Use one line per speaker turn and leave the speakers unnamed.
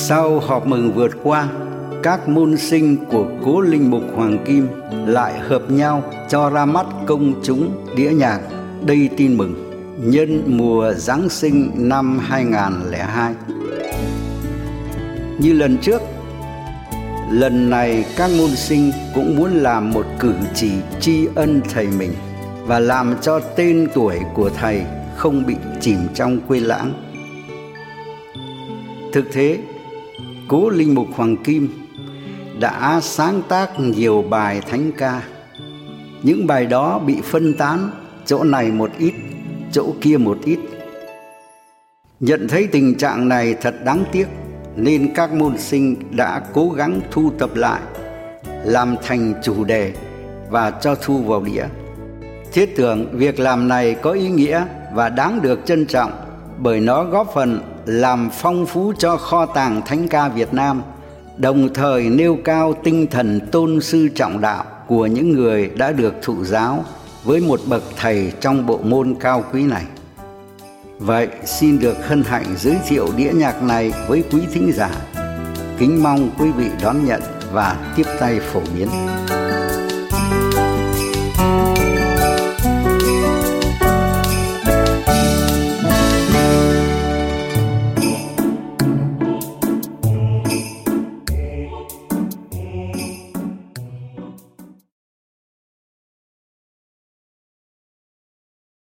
Sau họp mừng vượt qua, các môn sinh của Cố Linh Mục Hoàng Kim lại hợp nhau cho ra mắt công chúng đĩa nhạc Đây Tin Mừng nhân mùa Giáng sinh năm 2002. Như lần trước, lần này các môn sinh cũng muốn làm một cử chỉ tri ân thầy mình và làm cho tên tuổi của thầy không bị chìm trong quên lãng. Thực thế, Cố Linh Mục Hoàng Kim đã sáng tác nhiều bài thánh ca. Những bài đó bị phân tán, chỗ này một ít, chỗ kia một ít. Nhận thấy tình trạng này thật đáng tiếc, nên các môn sinh đã cố gắng thu tập lại, làm thành chủ đề và cho thu vào đĩa. Thiết tưởng việc làm này có ý nghĩa và đáng được trân trọng, bởi nó góp phần làm phong phú cho kho tàng thánh ca Việt Nam, đồng thời nêu cao tinh thần tôn sư trọng đạo của những người đã được thụ giáo với một bậc thầy trong bộ môn cao quý này. Vậy xin được hân hạnh giới thiệu đĩa nhạc này với quý thính giả. Kính mong quý vị đón nhận và tiếp tay phổ biến.